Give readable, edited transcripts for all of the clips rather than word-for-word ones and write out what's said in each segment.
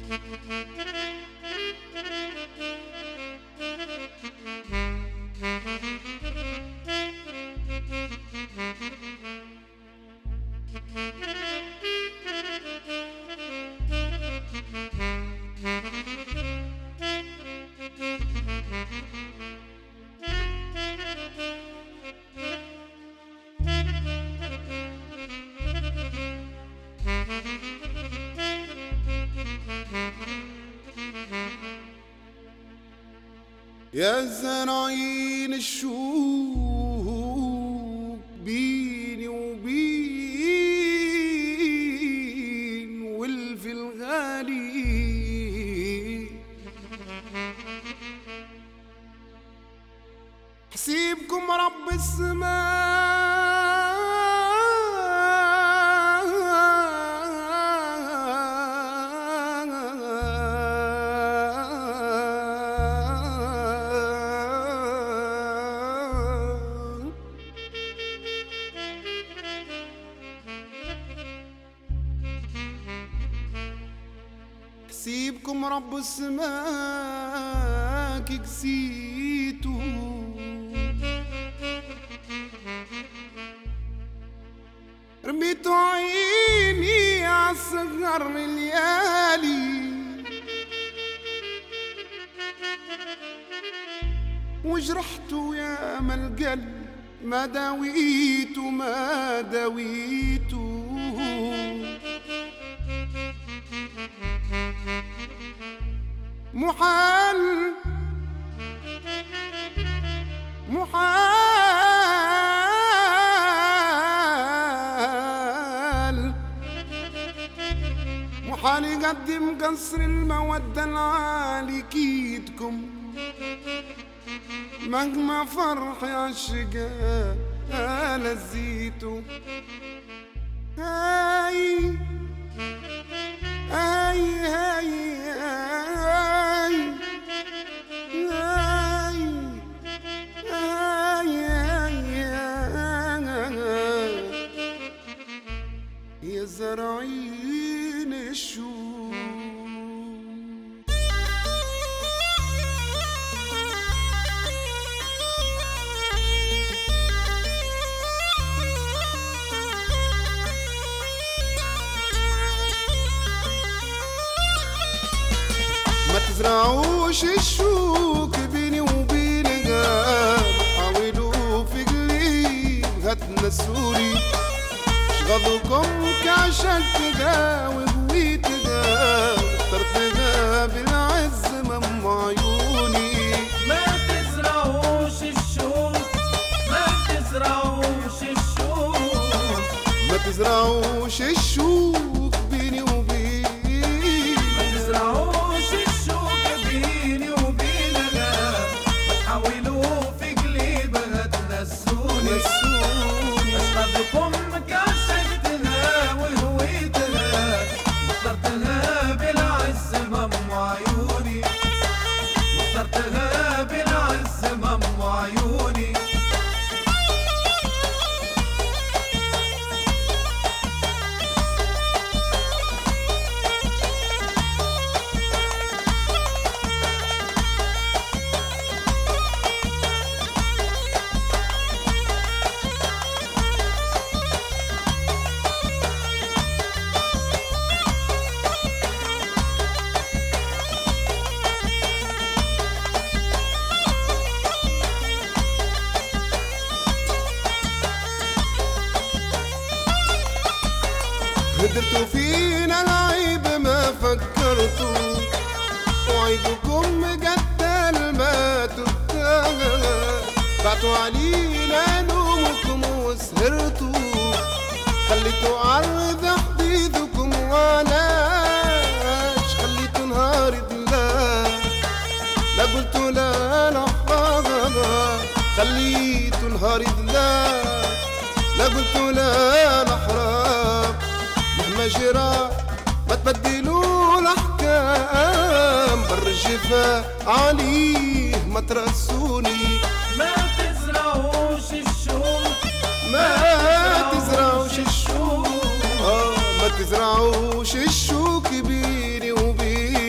يا زراعين الشوق بيني وبين ولف الغالي، حسيبكم رب السماء حسيبكم رب السماء كي كسيتو، رميتو عيني عالصغر الليالي، وجرحتو يا ما القلب ما داويتو ما داويتو، محال محال محال يقدم قصر المودة العالي كيدكم، مهما فرحي عالشقا لزيتو. هاي هاي هاي يا زراعين الشوق. ما تزرعوش الشوك بيني وبينها، حاولوا في قليل هتنسوني، غضكم كعشق تداوي بويتها، اخترتها بالعز من عيوني. ما تزرعوش الشوك، ما تزرعوش الشوك، ما تزرعوش الشوك بيني وبين، ما تزرعوش الشوك بيني وبينها، ما تحاولوا في قليبها تنسوني. أشغلكم كعشقتها وهويتها، واخترتها بالعز من عيوني، واخترتها بالعز من عيوني. هدرتوا فينا العيب ما فكرتوا، وعيبكم قتل ما تبتغى، بعتوا علينا نومكم وسهرتوا، خليتوا عرض حديدكم وعلاش خليتوا نهار لا لا قلتوا لا لحظة، خليتوا نهار لا قلتوا لا لحظة. مهما جرى ما تبدلوا الأحكام، بر الجفا عليه ما ترسوني. ما تزرعوش الشوك، ما تزرعوش الشوك، ما تزرعوش الشوك بيني وبين.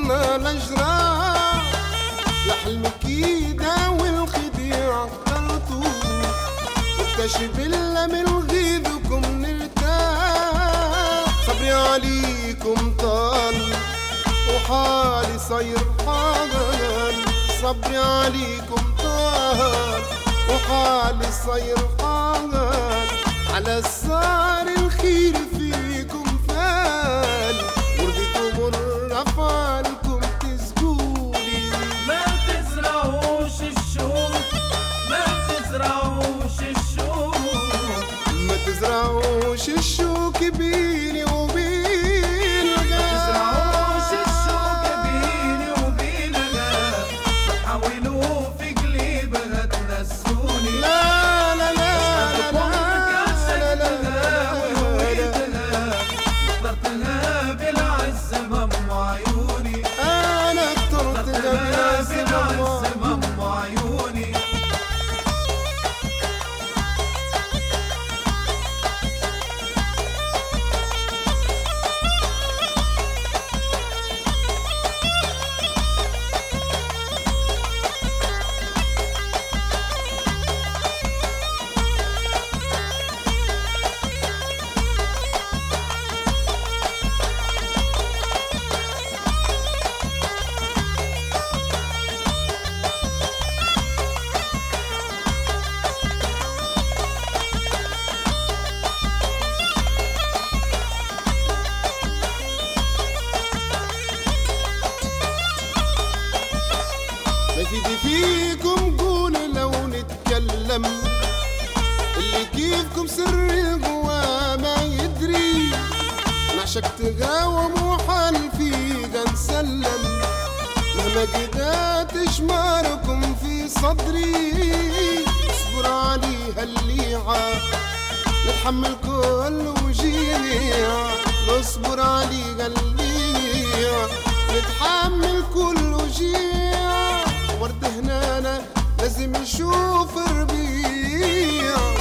صرنا الأجراء لحلم كيدا والخديع اخترتو واكتشف إلا من غيظكم نرتاح صبري عليكم طال وحالي صاير حاضر صبري عليكم طال وحالي صاير حاضر على صار الخير فيكم فال ورضيتوا من أفعالكم تسقولي ما تزرعوش الشوك ما تزرعوش الشوك ما تزرعوش الشوك بيني وبين تزرعوش الشوك بيني وبينها حاولوا في قليبها تنسوني لا لا لا اخترتها بالعز مم عيوني أنا اخترتها بالعز بالعز مم عيوني ما في فيكم قول لو نتكلم اللي كيفكم سر القوى ما يدري نعشق تقاوم وحال فيك نسلم مهما قدات اجماركم في صدري اصبر عليها الليعة نتحمل كل وجيع نصبر عليها الليعة نتحمل كل وجيع ورد هنانا لازم نشوف ربيع